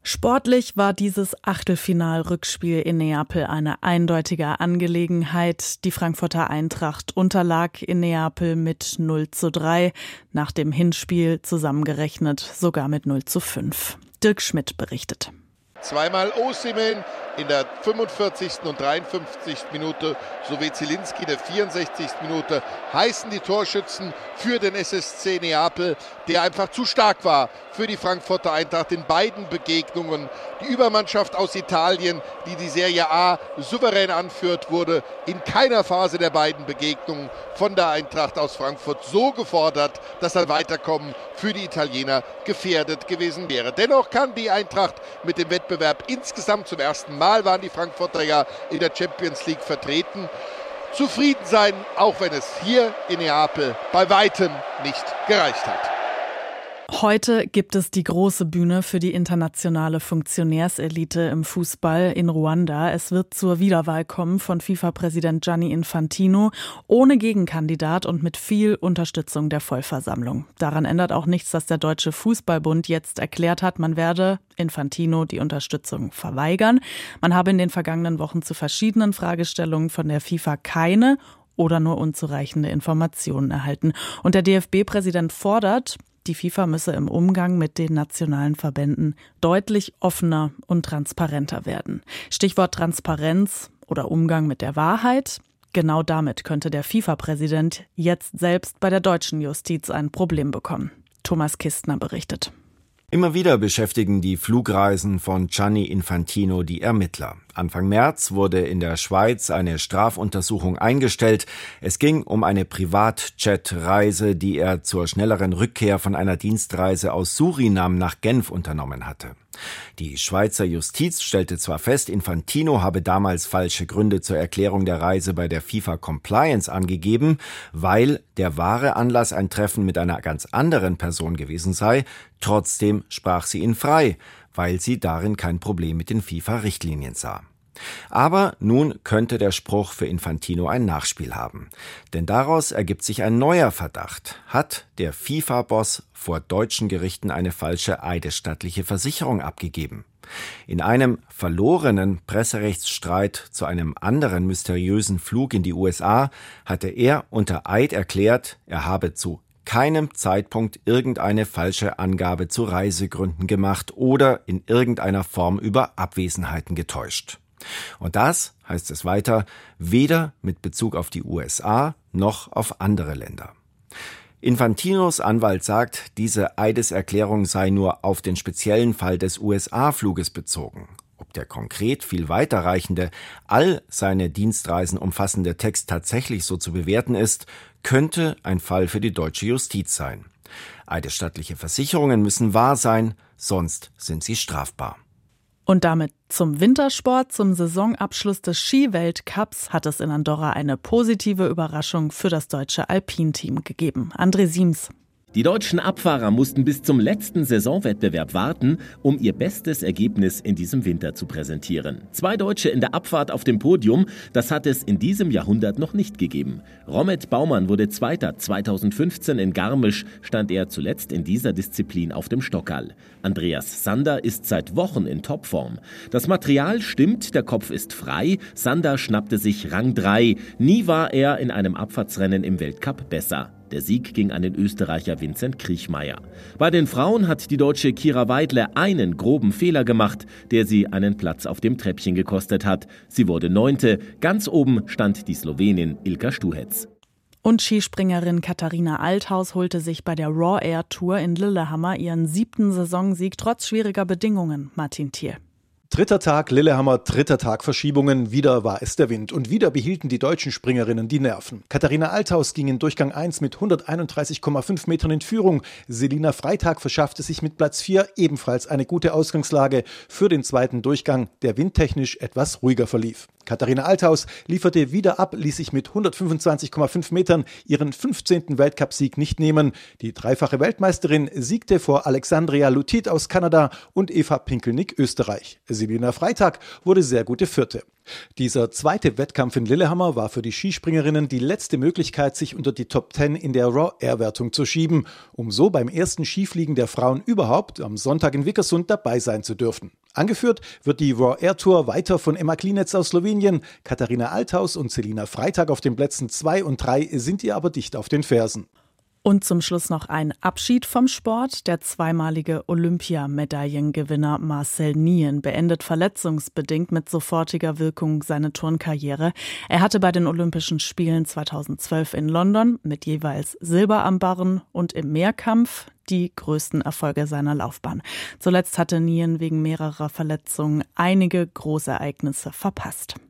Sportlich war dieses Achtelfinal-Rückspiel in Neapel eine eindeutige Angelegenheit. Die Frankfurter Eintracht unterlag in Neapel mit 0:3, nach dem Hinspiel zusammengerechnet sogar mit 0:5. Dirk Schmidt berichtet. Zweimal Osimhen in der 45. und 53. Minute sowie Zielinski in der 64. Minute heißen die Torschützen für den SSC Neapel, der einfach zu stark war für die Frankfurter Eintracht in beiden Begegnungen. Die Übermannschaft aus Italien, die die Serie A souverän anführt, wurde in keiner Phase der beiden Begegnungen von der Eintracht aus Frankfurt so gefordert, dass ein Weiterkommen für die Italiener gefährdet gewesen wäre. Dennoch kann die Eintracht mit dem Wettbewerb insgesamt zum ersten Mal waren die Frankfurter ja in der Champions League vertreten, zufrieden sein, auch wenn es hier in Neapel bei weitem nicht gereicht hat. Heute gibt es die große Bühne für die internationale Funktionärselite im Fußball in Ruanda. Es wird zur Wiederwahl kommen von FIFA-Präsident Gianni Infantino, ohne Gegenkandidat und mit viel Unterstützung der Vollversammlung. Daran ändert auch nichts, dass der Deutsche Fußballbund jetzt erklärt hat, man werde Infantino die Unterstützung verweigern. Man habe in den vergangenen Wochen zu verschiedenen Fragestellungen von der FIFA keine oder nur unzureichende Informationen erhalten. Und der DFB-Präsident fordert, die FIFA müsse im Umgang mit den nationalen Verbänden deutlich offener und transparenter werden. Stichwort Transparenz oder Umgang mit der Wahrheit. Genau damit könnte der FIFA-Präsident jetzt selbst bei der deutschen Justiz ein Problem bekommen. Thomas Kistner berichtet. Immer wieder beschäftigen die Flugreisen von Gianni Infantino die Ermittler. Anfang März wurde in der Schweiz eine Strafuntersuchung eingestellt. Es ging um eine Privatjet-Reise, die er zur schnelleren Rückkehr von einer Dienstreise aus Surinam nach Genf unternommen hatte. Die Schweizer Justiz stellte zwar fest, Infantino habe damals falsche Gründe zur Erklärung der Reise bei der FIFA Compliance angegeben, weil der wahre Anlass ein Treffen mit einer ganz anderen Person gewesen sei. Trotzdem sprach sie ihn frei, weil sie darin kein Problem mit den FIFA-Richtlinien sah. Aber nun könnte der Spruch für Infantino ein Nachspiel haben. Denn daraus ergibt sich ein neuer Verdacht. Hat der FIFA-Boss vor deutschen Gerichten eine falsche eidesstattliche Versicherung abgegeben? In einem verlorenen Presserechtsstreit zu einem anderen mysteriösen Flug in die USA hatte er unter Eid erklärt, er habe zu keinem Zeitpunkt irgendeine falsche Angabe zu Reisegründen gemacht oder in irgendeiner Form über Abwesenheiten getäuscht. Und das, heißt es weiter, weder mit Bezug auf die USA noch auf andere Länder. Infantinos Anwalt sagt, diese Eideserklärung sei nur auf den speziellen Fall des USA-Fluges bezogen. Ob der konkret viel weiterreichende, all seine Dienstreisen umfassende Text tatsächlich so zu bewerten ist, könnte ein Fall für die deutsche Justiz sein. Eidesstattliche Versicherungen müssen wahr sein, sonst sind sie strafbar. Und damit zum Wintersport. Zum Saisonabschluss des Skiweltcups hat es in Andorra eine positive Überraschung für das deutsche Alpinteam gegeben. André Siems. Die deutschen Abfahrer mussten bis zum letzten Saisonwettbewerb warten, um ihr bestes Ergebnis in diesem Winter zu präsentieren. 2 Deutsche in der Abfahrt auf dem Podium, das hat es in diesem Jahrhundert noch nicht gegeben. Romet Baumann wurde Zweiter, 2015 in Garmisch stand er zuletzt in dieser Disziplin auf dem Stockerl. Andreas Sander ist seit Wochen in Topform. Das Material stimmt, der Kopf ist frei, Sander schnappte sich Rang 3. Nie war er in einem Abfahrtsrennen im Weltcup besser. Der Sieg ging an den Österreicher Vincent Kriechmayr. Bei den Frauen hat die Deutsche Kira Weidle einen groben Fehler gemacht, der sie einen Platz auf dem Treppchen gekostet hat. Sie wurde 9. Ganz oben stand die Slowenin Ilka Stuhetz. Und Skispringerin Katharina Althaus holte sich bei der Raw Air Tour in Lillehammer ihren 7. Saisonsieg trotz schwieriger Bedingungen. Martin Thiel. 3. Tag Lillehammer, 3. Tag Verschiebungen, wieder war es der Wind und wieder behielten die deutschen Springerinnen die Nerven. Katharina Althaus ging in Durchgang 1 mit 131,5 Metern in Führung. Selina Freitag verschaffte sich mit Platz 4 ebenfalls eine gute Ausgangslage für den zweiten Durchgang, der windtechnisch etwas ruhiger verlief. Katharina Althaus lieferte wieder ab, ließ sich mit 125,5 Metern ihren 15. Weltcupsieg nicht nehmen. Die dreifache Weltmeisterin siegte vor Alexandria Lutit aus Kanada und Eva Pinkelnick Österreich. Selina Freitag wurde sehr gute Vierte. Dieser zweite Wettkampf in Lillehammer war für die Skispringerinnen die letzte Möglichkeit, sich unter die Top 10 in der Raw-Air-Wertung zu schieben, um so beim ersten Skifliegen der Frauen überhaupt am Sonntag in Vikersund dabei sein zu dürfen. Angeführt wird die Raw-Air-Tour weiter von Emma Klinetz aus Slowenien. Katharina Althaus und Selina Freitag auf den Plätzen 2 und 3 sind ihr aber dicht auf den Fersen. Und zum Schluss noch ein Abschied vom Sport. Der zweimalige Olympiamedaillengewinner Marcel Nien beendet verletzungsbedingt mit sofortiger Wirkung seine Turnkarriere. Er hatte bei den Olympischen Spielen 2012 in London mit jeweils Silber am Barren und im Mehrkampf die größten Erfolge seiner Laufbahn. Zuletzt hatte Nien wegen mehrerer Verletzungen einige Großereignisse verpasst.